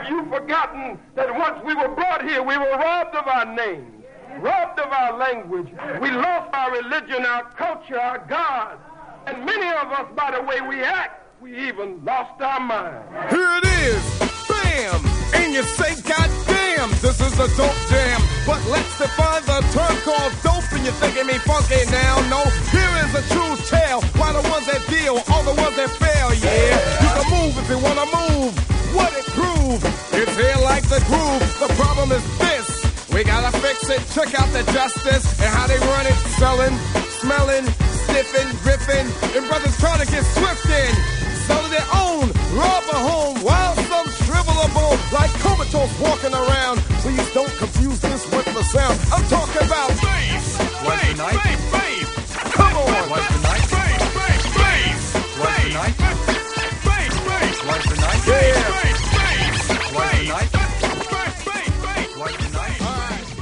Have you forgotten that once we were brought here, we were robbed of our names, robbed of our language. We lost our religion, our culture, our God. And many of us, by the way we act, we even lost our mind. Here it is, bam! And you say, God damn, this is a dope jam. But let's define the term called dope, and you're thinking me funky now. No, here is a true tale. Why the ones that deal, all the ones that fail, yeah. You can move if you wanna move. What it prove? It's here like the groove. The problem is this. We gotta fix it. Check out the justice and how they run it. Selling, smelling, sniffing, riffing, and brothers trying to get swift in. Selling their own, rob a home, while some shrivel a bone like comatose walking around. Please don't confuse this with the sound. I'm talking about bass. What's the night? Bass. Come on. What's the night? Bass. Bass. What's the night? Bass. Bass. What's the night? Yeah. Bass. Bass. What's the night? Bass. Bass. What's the night? All right.